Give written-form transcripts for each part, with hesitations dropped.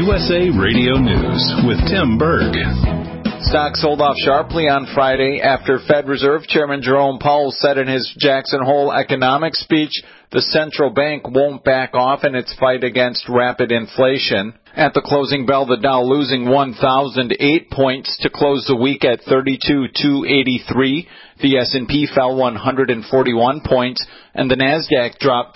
USA Radio News with Tim Berg. Stocks sold off sharply on Friday after Fed Reserve Chairman Jerome Powell said in his Jackson Hole economics speech the central bank won't back off in its fight against rapid inflation. At the closing bell, the Dow losing 1,008 points to close the week at 32,283. The S&P fell 141 points, and the Nasdaq dropped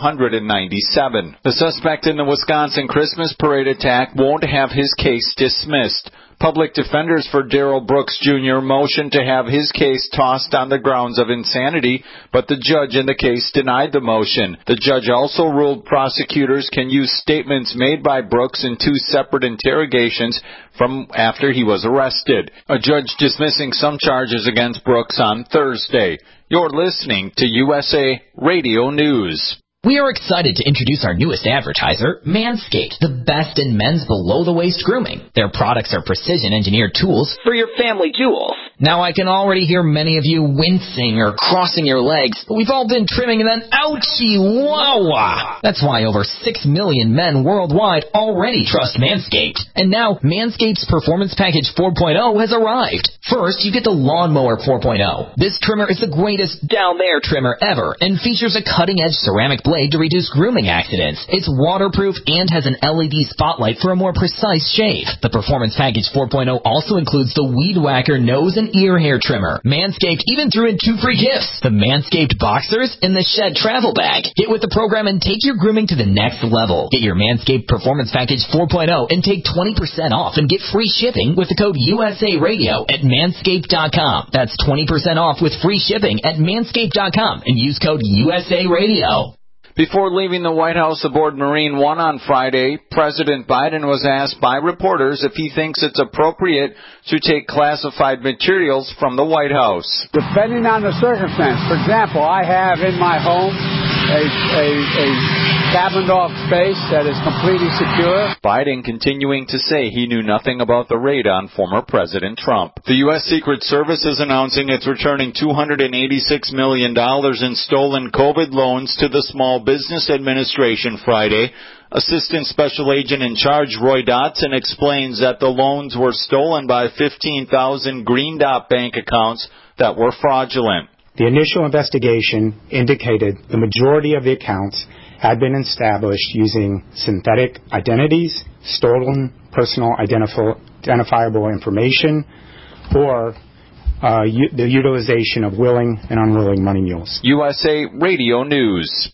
497. The suspect in the Wisconsin Christmas parade attack won't have his case dismissed. Public defenders for Darrell Brooks Jr. motioned to have his case tossed on the grounds of insanity, but the judge in the case denied the motion. The judge also ruled prosecutors can use statements made by Brooks in two separate interrogations from after he was arrested. A judge dismissing some charges against Brooks on Thursday. You're listening to USA Radio News. We are excited to introduce our newest advertiser, Manscaped, the best in men's below-the-waist grooming. Their products are precision-engineered tools for your family jewels. Now, I can already hear many of you wincing or crossing your legs, but we've all been trimming and then ouchie, wah-wah. That's why over 6 million men worldwide already trust Manscaped. And now, Manscaped's Performance Package 4.0 has arrived. First, you get the Lawnmower 4.0. This trimmer is the greatest down-there trimmer ever and features a cutting-edge ceramic blade to reduce grooming accidents. It's waterproof and has an LED spotlight for a more precise shave. The Performance Package 4.0 also includes the Weed Whacker nose and ear hair trimmer. Manscaped even threw in 2 free gifts, the Manscaped Boxers and the Shed Travel Bag. Get with the program and take your grooming to the next level. Get your Manscaped Performance Package 4.0 and take 20% off and get free shipping with the code USA Radio at manscaped.com. That's 20% off with free shipping at manscaped.com and use code USA Radio. Before leaving the White House aboard Marine One on Friday, President Biden was asked by reporters if he thinks it's appropriate to take classified materials from the White House. Depending on the circumstance. For example, I have in my home a cabined-off space that is completely secure. Biden continuing to say he knew nothing about the raid on former President Trump. The U.S. Secret Service is announcing it's returning $286 million in stolen COVID loans to the Small Business Administration Friday. Assistant Special Agent in Charge Roy Dotson explains that the loans were stolen by 15,000 Green Dot bank accounts that were fraudulent. The initial investigation indicated the majority of the accounts had been established using synthetic identities, stolen personal identifiable information, or the utilization of willing and unwilling money mules. USA Radio News.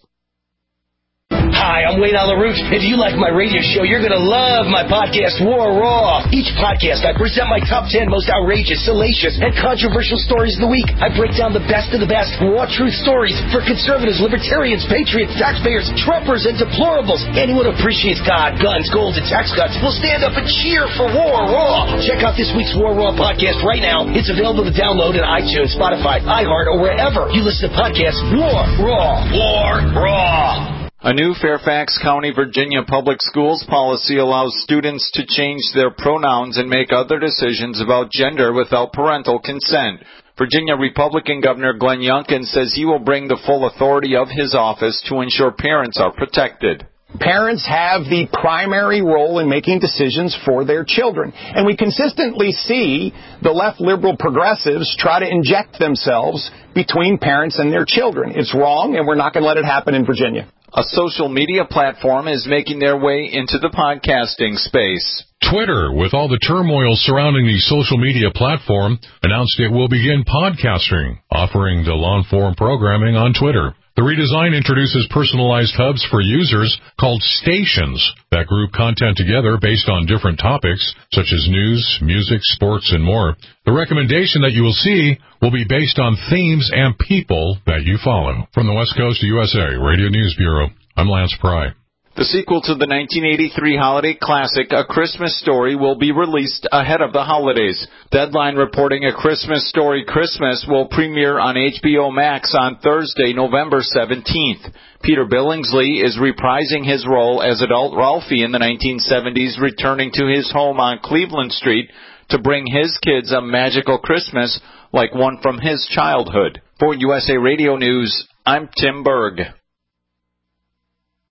Hi, I'm Wayne LaRouche. If you like my radio show, you're going to love my podcast, War Raw. Each podcast, I present my top 10 most outrageous, salacious, and controversial stories of the week. I break down the best of the best raw truth stories for conservatives, libertarians, patriots, taxpayers, Trumpers, and deplorables. Anyone who appreciates God, guns, gold, and tax cuts will stand up and cheer for War Raw. Check out this week's War Raw podcast right now. It's available to download on iTunes, Spotify, iHeart, or wherever you listen to podcasts. War Raw. War Raw. A new Fairfax County, Virginia public schools policy allows students to change their pronouns and make other decisions about gender without parental consent. Virginia Republican Governor Glenn Youngkin says he will bring the full authority of his office to ensure parents are protected. Parents have the primary role in making decisions for their children. And we consistently see the left liberal progressives try to inject themselves between parents and their children. It's wrong, and we're not going to let it happen in Virginia. A social media platform is making their way into the podcasting space. Twitter, with all the turmoil surrounding the social media platform, announced it will begin podcasting, offering the long-form programming on Twitter. The redesign introduces personalized hubs for users called stations that group content together based on different topics, such as news, music, sports, and more. The recommendation that you will see will be based on themes and people that you follow. From the West Coast to USA Radio News Bureau, I'm Lance Pry. The sequel to the 1983 holiday classic, A Christmas Story, will be released ahead of the holidays. Deadline reporting A Christmas Story Christmas will premiere on HBO Max on Thursday, November 17th. Peter Billingsley is reprising his role as adult Ralphie in the 1970s, returning to his home on Cleveland Street to bring his kids a magical Christmas like one from his childhood. For USA Radio News, I'm Tim Berg.